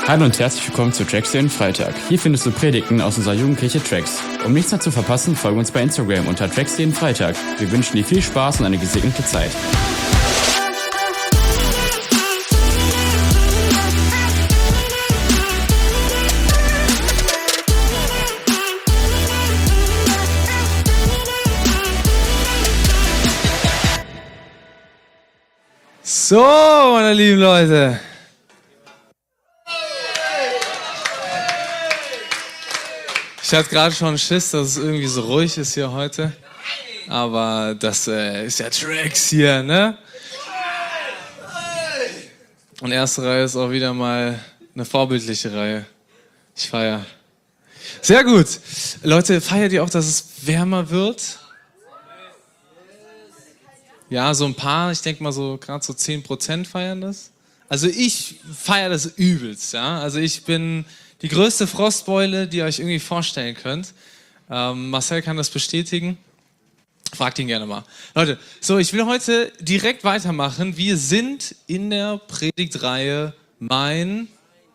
Hallo und herzlich willkommen zu Tracks jeden Freitag. Hier findest du Predigten aus unserer Jugendkirche Tracks. Um nichts mehr zu verpassen, folge uns bei Instagram unter Tracks jeden Freitag. Wir wünschen dir viel Spaß und eine gesegnete Zeit. So, meine lieben Leute. Ich hatte gerade schon Schiss, dass es irgendwie so ruhig ist hier heute. Aber das ist ja Tracks hier, ne? Und erste Reihe ist auch wieder mal eine vorbildliche Reihe. Ich feiere. Sehr gut. Leute, feiert ihr auch, dass es wärmer wird? Ja, so ein paar, ich denke mal so gerade so 10% feiern das. Also ich feiere das übelst, ja. Also ich bin die größte Frostbeule, die ihr euch irgendwie vorstellen könnt. Marcel kann das bestätigen. Fragt ihn gerne mal. Leute, so, ich will heute direkt weitermachen. Wir sind in der Predigtreihe Mein?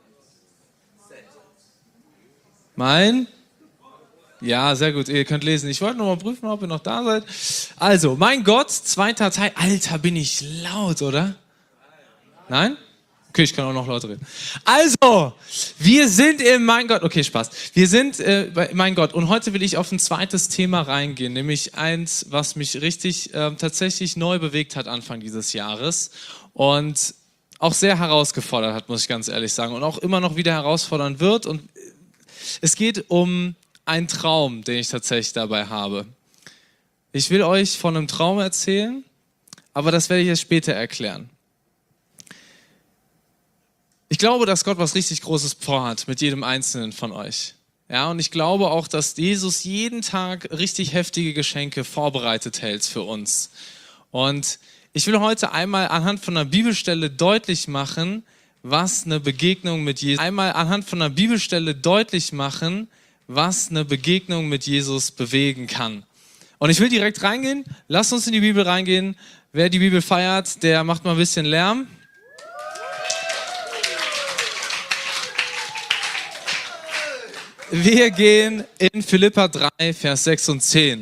Ja, sehr gut, ihr könnt lesen. Ich wollte noch mal prüfen, ob ihr noch da seid. Also, mein Gott, zweiter Teil. Alter, bin ich laut, oder? Nein? Okay, ich kann auch noch lauter reden. Also, wir sind im Mein Gott. Okay, Spaß. Wir sind bei Mein Gott. Und heute will ich auf ein zweites Thema reingehen. Nämlich eins, was mich richtig tatsächlich neu bewegt hat Anfang dieses Jahres. Und auch sehr herausgefordert hat, muss ich ganz ehrlich sagen. Und auch immer noch wieder herausfordern wird. Und es geht um einen Traum, den ich tatsächlich dabei habe. Ich will euch von einem Traum erzählen, aber das werde ich erst später erklären. Ich glaube, dass Gott was richtig Großes vorhat mit jedem Einzelnen von euch. Ja, und ich glaube auch, dass Jesus jeden Tag richtig heftige Geschenke vorbereitet hält für uns. Und ich will heute einmal anhand von einer Bibelstelle deutlich machen, was eine Begegnung mit Jesus bewegen kann. Und ich will direkt reingehen. Lasst uns in die Bibel reingehen. Wer die Bibel feiert, der macht mal ein bisschen Lärm. Wir gehen in Philipper 3, Vers 6 und 10.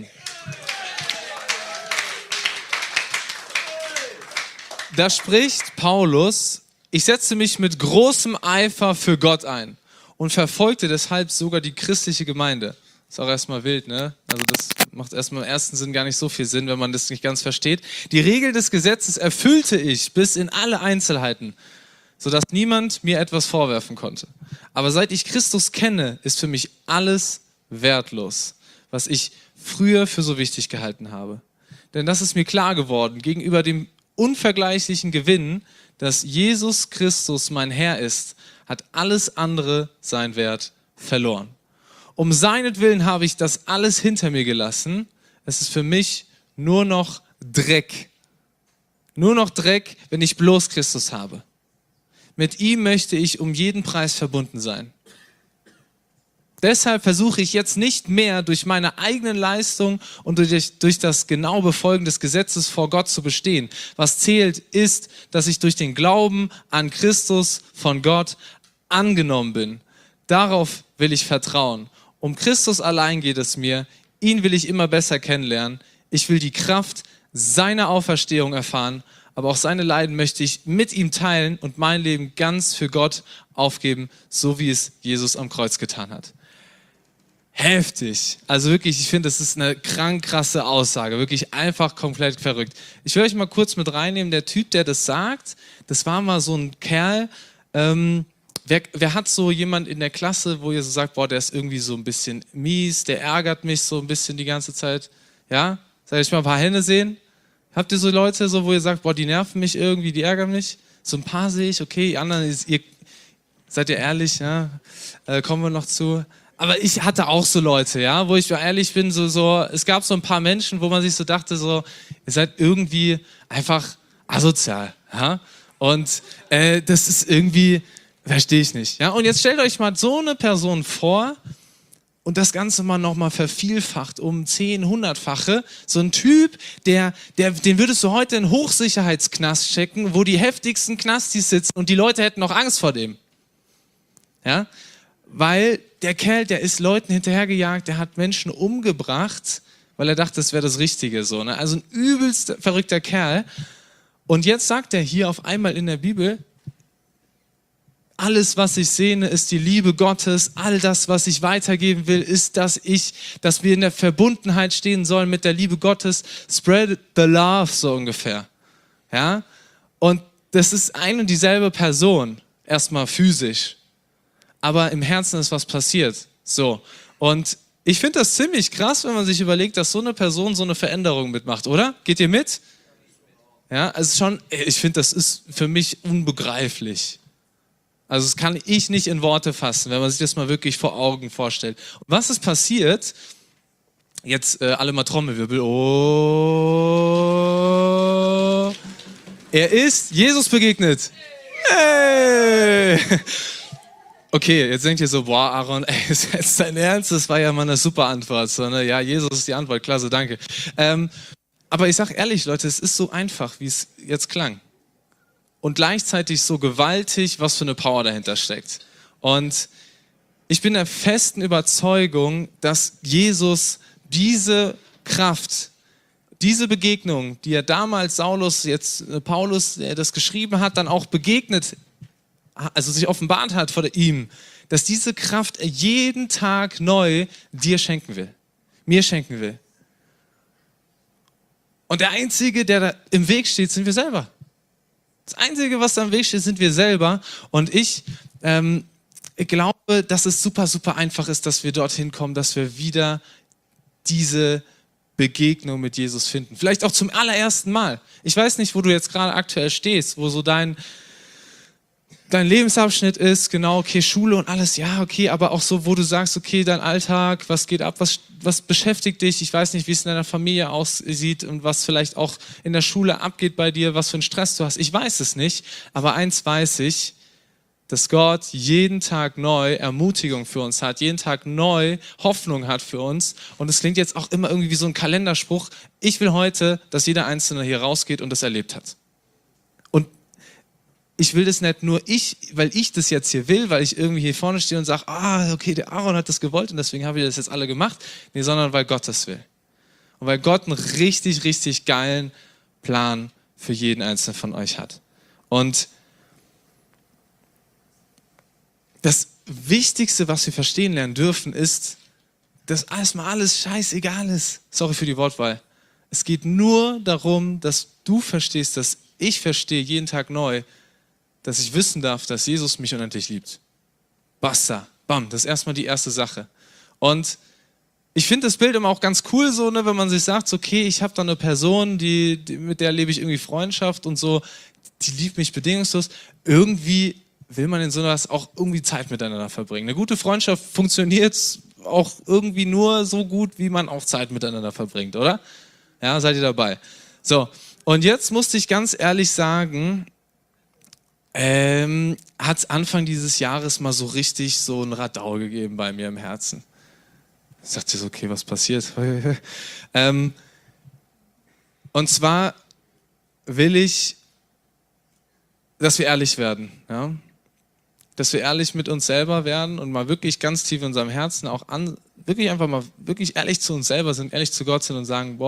Da spricht Paulus: Ich setze mich mit großem Eifer für Gott ein und verfolgte deshalb sogar die christliche Gemeinde. Ist auch erstmal wild, ne? Also das macht erstmal im ersten Sinn gar nicht so viel Sinn, wenn man das nicht ganz versteht. Die Regel des Gesetzes erfüllte ich bis in alle Einzelheiten, sodass niemand mir etwas vorwerfen konnte. Aber seit ich Christus kenne, ist für mich alles wertlos, was ich früher für so wichtig gehalten habe. Denn das ist mir klar geworden, gegenüber dem unvergleichlichen Gewinn, dass Jesus Christus mein Herr ist, hat alles andere seinen Wert verloren. Um seinetwillen habe ich das alles hinter mir gelassen. Es ist für mich nur noch Dreck. Nur noch Dreck, wenn ich bloß Christus habe. Mit ihm möchte ich um jeden Preis verbunden sein. Deshalb versuche ich jetzt nicht mehr durch meine eigenen Leistung und durch das genaue Befolgen des Gesetzes vor Gott zu bestehen. Was zählt, ist, dass ich durch den Glauben an Christus von Gott angenommen bin. Darauf will ich vertrauen. Um Christus allein geht es mir. Ihn will ich immer besser kennenlernen. Ich will die Kraft seiner Auferstehung erfahren, aber auch seine Leiden möchte ich mit ihm teilen und mein Leben ganz für Gott aufgeben, so wie es Jesus am Kreuz getan hat. Heftig. Also wirklich, ich finde, das ist eine krank krasse Aussage. Wirklich einfach komplett verrückt. Ich will euch mal kurz mit reinnehmen. Der Typ, der das sagt, das war mal so ein Kerl. Wer hat so jemand in der Klasse, wo ihr so sagt, boah, der ist irgendwie so ein bisschen mies, der ärgert mich so ein bisschen die ganze Zeit? Ja? Soll ich mal ein paar Hände sehen? Habt ihr so Leute, so, wo ihr sagt, boah, die nerven mich irgendwie, die ärgern mich? So ein paar sehe ich, okay, die anderen, seid ihr ehrlich, ja? Kommen wir noch zu. Aber ich hatte auch so Leute, ja, wo ich ehrlich bin, es gab so ein paar Menschen, wo man sich so dachte, so, ihr seid irgendwie einfach asozial, ja? Und das ist irgendwie, verstehe ich nicht, ja? Und jetzt stellt euch mal so eine Person vor, und das Ganze mal nochmal vervielfacht um 10, 100-fache. So ein Typ, den würdest du heute in Hochsicherheitsknast checken, wo die heftigsten Knastis sitzen und die Leute hätten noch Angst vor dem. Ja? Weil der Kerl, der ist Leuten hinterhergejagt, der hat Menschen umgebracht, weil er dachte, das wäre das Richtige. So, ne? Also ein übelst verrückter Kerl. Und jetzt sagt er hier auf einmal in der Bibel, alles, was ich sehne, ist die Liebe Gottes. All das, was ich weitergeben will, ist, dass wir in der Verbundenheit stehen sollen mit der Liebe Gottes. Spread the love, so ungefähr. Ja? Und das ist ein und dieselbe Person, erstmal physisch. Aber im Herzen ist was passiert. So. Und ich finde das ziemlich krass, wenn man sich überlegt, dass so eine Person so eine Veränderung mitmacht, oder? Geht ihr mit? Ja, also schon, ich finde, das ist für mich unbegreiflich. Also das kann ich nicht in Worte fassen, wenn man sich das mal wirklich vor Augen vorstellt. Und was ist passiert? Jetzt alle mal Trommelwirbel. Oh. Er ist Jesus begegnet. Hey. Okay, jetzt denkt ihr so, boah, Aaron, ey, ist jetzt dein Ernst? Das war ja mal eine super Antwort. So, ne? Ja, Jesus ist die Antwort, klasse, danke. Aber ich sag ehrlich, Leute, es ist so einfach, wie es jetzt klang. Und gleichzeitig so gewaltig, was für eine Power dahinter steckt. Und ich bin der festen Überzeugung, dass Jesus diese Kraft, diese Begegnung, die er damals Paulus, der das geschrieben hat, dann auch begegnet, also sich offenbart hat vor ihm, dass diese Kraft er jeden Tag neu dir schenken will, mir schenken will. Und der Einzige, der da im Weg steht, sind wir selber. Das Einzige, was da im Weg steht, sind wir selber. Und ich glaube, dass es super, super einfach ist, dass wir dorthin kommen, dass wir wieder diese Begegnung mit Jesus finden. Vielleicht auch zum allerersten Mal. Ich weiß nicht, wo du jetzt gerade aktuell stehst, wo so dein Lebensabschnitt ist, genau, okay, Schule und alles, ja, okay, aber auch so, wo du sagst, okay, dein Alltag, was geht ab, was beschäftigt dich, ich weiß nicht, wie es in deiner Familie aussieht und was vielleicht auch in der Schule abgeht bei dir, was für einen Stress du hast, ich weiß es nicht, aber eins weiß ich, dass Gott jeden Tag neu Ermutigung für uns hat, jeden Tag neu Hoffnung hat für uns und es klingt jetzt auch immer irgendwie wie so ein Kalenderspruch, ich will heute, dass jeder Einzelne hier rausgeht und das erlebt hat. Und ich will das nicht nur weil ich das jetzt hier will, weil ich irgendwie hier vorne stehe und sage, okay, der Aaron hat das gewollt und deswegen haben wir das jetzt alle gemacht. Nee, sondern weil Gott das will. Und weil Gott einen richtig, richtig geilen Plan für jeden Einzelnen von euch hat. Und das Wichtigste, was wir verstehen lernen dürfen, ist, dass erstmal alles scheißegal ist. Sorry für die Wortwahl. Es geht nur darum, dass du verstehst, dass ich verstehe jeden Tag neu, dass ich wissen darf, dass Jesus mich unendlich liebt. Basta. Bam. Das ist erstmal die erste Sache. Und ich finde das Bild immer auch ganz cool, so, ne, wenn man sich sagt, okay, ich habe da eine Person, mit der lebe ich irgendwie Freundschaft und so, die liebt mich bedingungslos. Irgendwie will man in sowas auch irgendwie Zeit miteinander verbringen. Eine gute Freundschaft funktioniert auch irgendwie nur so gut, wie man auch Zeit miteinander verbringt, oder? Ja, seid ihr dabei? So, und jetzt musste ich ganz ehrlich sagen, hat es Anfang dieses Jahres mal so richtig so ein Radau gegeben bei mir im Herzen. Ich dachte so, okay, was passiert? Und zwar will ich, dass wir ehrlich werden. Ja? Dass wir ehrlich mit uns selber werden und mal wirklich ganz tief in unserem Herzen auch wirklich einfach mal wirklich ehrlich zu uns selber sind, ehrlich zu Gott sind und sagen,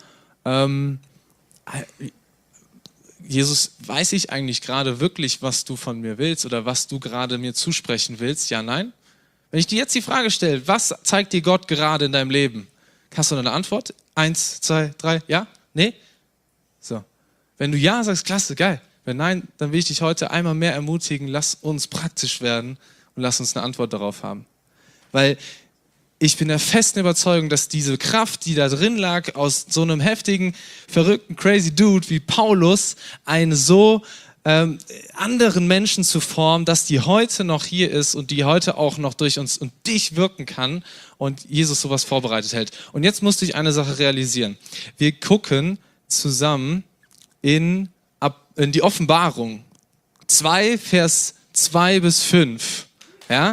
Jesus, weiß ich eigentlich gerade wirklich, was du von mir willst oder was du gerade mir zusprechen willst? Ja, nein? Wenn ich dir jetzt die Frage stelle, was zeigt dir Gott gerade in deinem Leben? Hast du eine Antwort? 1, 2, 3, ja? Nee? So. Wenn du ja sagst, klasse, geil. Wenn nein, dann will ich dich heute einmal mehr ermutigen, lass uns praktisch werden und lass uns eine Antwort darauf haben. Weil ich bin der festen Überzeugung, dass diese Kraft, die da drin lag, aus so einem heftigen, verrückten, crazy Dude wie Paulus, einen so anderen Menschen zu formen, dass die heute noch hier ist und die heute auch noch durch uns und dich wirken kann und Jesus sowas vorbereitet hält. Und jetzt musste ich eine Sache realisieren. Wir gucken zusammen in die Offenbarung 2, Vers 2 bis 5. Ja?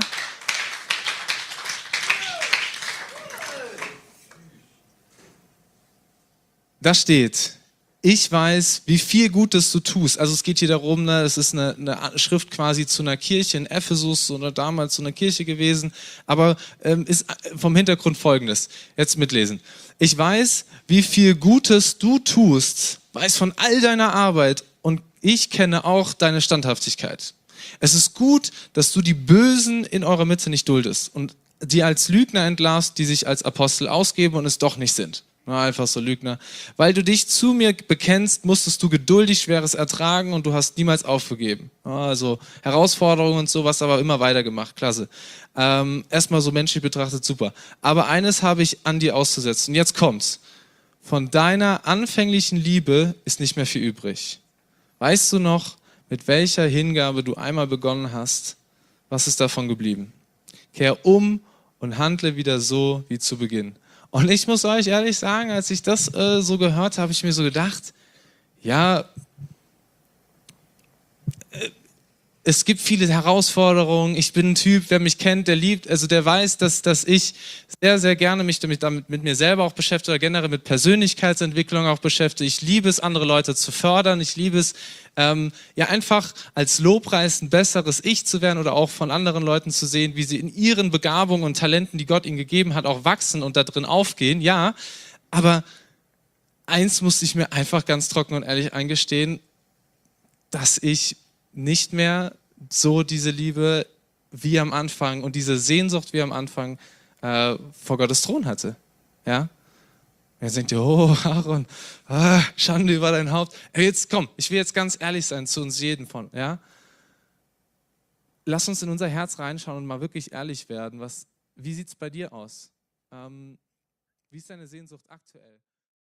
Da steht, ich weiß, wie viel Gutes du tust. Also es geht hier darum, ne, es ist eine Schrift quasi zu einer Kirche in Ephesus oder damals zu einer Kirche gewesen, aber ist vom Hintergrund Folgendes. Jetzt mitlesen. Ich weiß, wie viel Gutes du tust, weiß von all deiner Arbeit und ich kenne auch deine Standhaftigkeit. Es ist gut, dass du die Bösen in eurer Mitte nicht duldest und die als Lügner entlarvst, die sich als Apostel ausgeben und es doch nicht sind. Na, einfach so Lügner. Weil du dich zu mir bekennst, musstest du geduldig Schweres ertragen und du hast niemals aufgegeben. Also Herausforderungen und sowas, aber immer weitergemacht. Klasse. Erstmal so menschlich betrachtet, super. Aber eines habe ich an dir auszusetzen. Und jetzt kommt's. Von deiner anfänglichen Liebe ist nicht mehr viel übrig. Weißt du noch, mit welcher Hingabe du einmal begonnen hast? Was ist davon geblieben? Kehr um und handle wieder so wie zu Beginn. Und ich muss euch ehrlich sagen, als ich das so gehört habe, habe ich mir so gedacht, ja, es gibt viele Herausforderungen. Ich bin ein Typ, wer mich kennt, der liebt, also der weiß, dass ich sehr, sehr gerne mich damit mit mir selber auch beschäftige oder generell mit Persönlichkeitsentwicklung auch beschäftige. Ich liebe es, andere Leute zu fördern. Ich liebe es, ja einfach als Lobpreis ein besseres Ich zu werden oder auch von anderen Leuten zu sehen, wie sie in ihren Begabungen und Talenten, die Gott ihnen gegeben hat, auch wachsen und da drin aufgehen. Ja, aber eins musste ich mir einfach ganz trocken und ehrlich eingestehen, dass ich nicht mehr so diese Liebe wie am Anfang und diese Sehnsucht wie am Anfang vor Gottes Thron hatte. Ja? Jetzt denkt ihr, oh Aaron, Schande über dein Haupt. Jetzt komm, ich will jetzt ganz ehrlich sein zu uns jeden von. Ja? Lass uns in unser Herz reinschauen und mal wirklich ehrlich werden. Wie sieht es bei dir aus? Wie ist deine Sehnsucht aktuell?